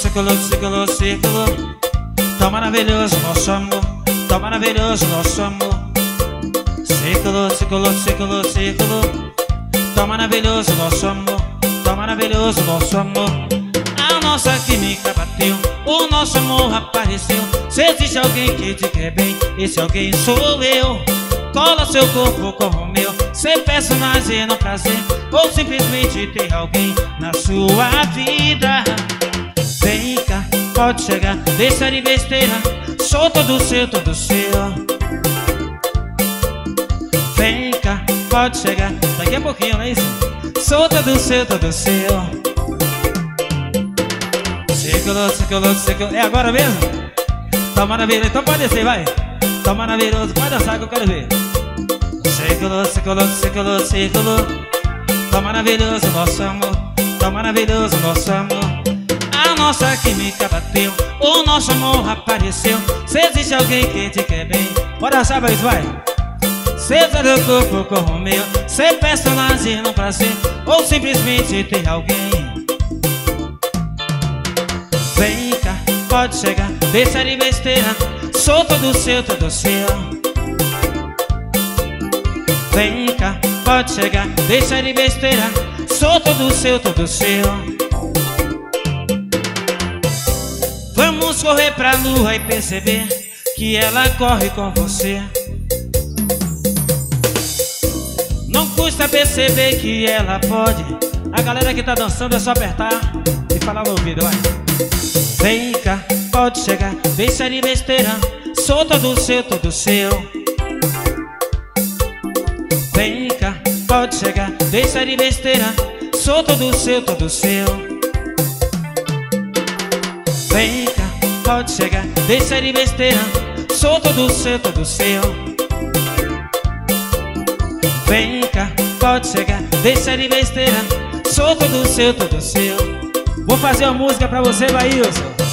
círculo, círculo, círculo. Tão maravilhoso nosso amor, tão maravilhoso nosso amor. Círculo, círculo, círculo, círculo. Tão maravilhoso nosso amor, tão maravilhoso nosso amor. A nossa química bateu, o nosso amor apareceu. Se existe alguém que te quer bem, esse alguém sou eu. Cola seu corpo com o meu, ser personagem no prazer, ou simplesmente ter alguém na sua vida. Vem cá, pode chegar, deixa de besteira, sou todo seu, todo seu. Vem cá, pode chegar, daqui a pouquinho, não é isso? Sou todo seu, todo seu. Círculo, círculo, círculo, é agora mesmo? Tá maravilhoso, então pode descer, vai. Tá maravilhoso, pode dançar que eu quero ver. Círculo, círculo, círculo, círculo. Tá maravilhoso nosso amor, tá maravilhoso nosso amor. A nossa química bateu, o nosso amor apareceu. Se existe alguém que te quer bem, pode dançar, mas vai. Seja do corpo com o meu, ser personagem no prazer, ou simplesmente ter alguém. Vem cá, pode chegar, deixa de besteira, sou todo seu, todo seu. Vem cá, pode chegar, deixa de besteira, sou todo seu, todo seu. Vamos correr pra lua e perceber que ela corre com você. Não custa perceber que ela pode. A galera que tá dançando é só apertar e falar no ouvido, vai. Vem cá, pode chegar, deixa de besteira, sou todo seu, todo seu. Vem cá, pode chegar, deixa de besteira, sou todo seu, todo seu. Vem cá, pode chegar, deixa de besteira, sou todo seu, todo seu. Vem cá, pode chegar, deixa de besteira, sou todo seu, todo seu. Vou fazer uma música pra você, Bailson.